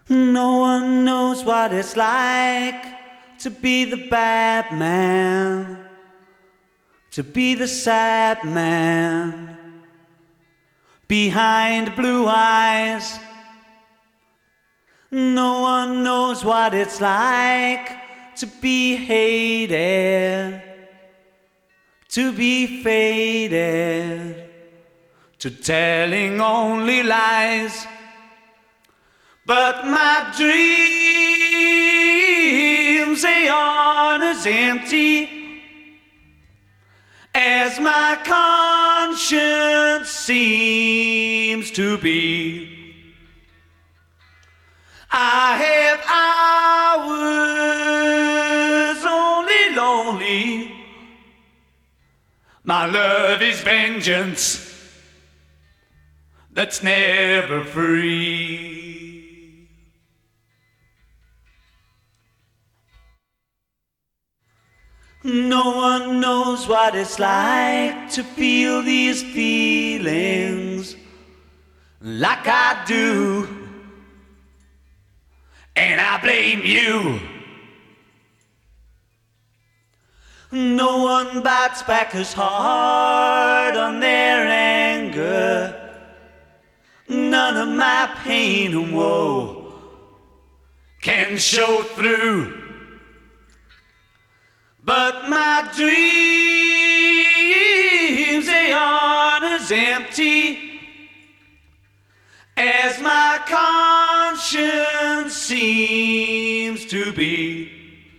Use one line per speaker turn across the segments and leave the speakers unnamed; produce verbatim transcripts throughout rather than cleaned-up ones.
No one knows what it's like to be the bad man, to be the sad man behind blue eyes. No one knows what it's like to be hated, to be faded, to telling only lies. But my dreams, they aren't as empty as my conscience seems to be. I have hours only lonely. My love is vengeance that's never free. No one knows what it's like to feel these feelings like I do, and I blame you. No one bites back as hard on their anger. None of my pain and woe can show through. But my dreams, they aren't as empty as my conscience seems to be.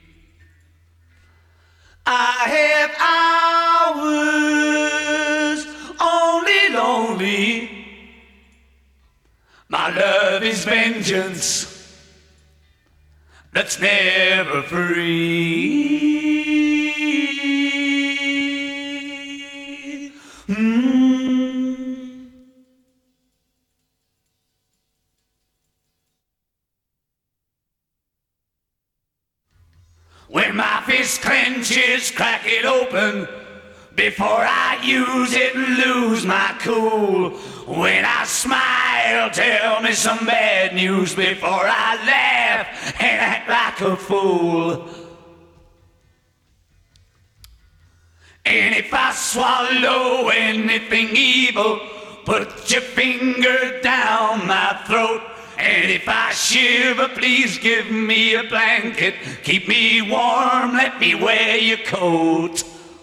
I have hours only lonely. My love is vengeance that's never free. Mm. When my fist clenches, crack it open before I use it and lose my cool. When I smile, tell me some bad news before I laugh and act like a fool. And if I swallow anything evil, put your finger down my throat. And if I shiver, please give me a blanket. Keep me warm, let me wear your coat.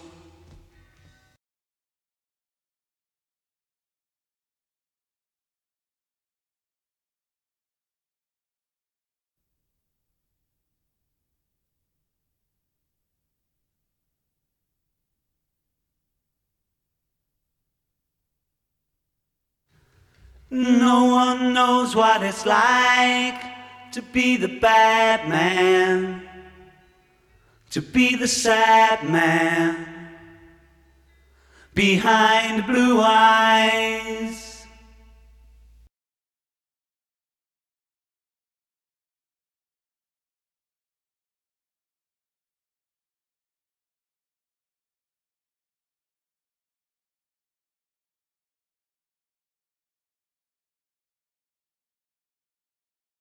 No one knows what it's like to be the bad man, to be the sad man behind blue eyes.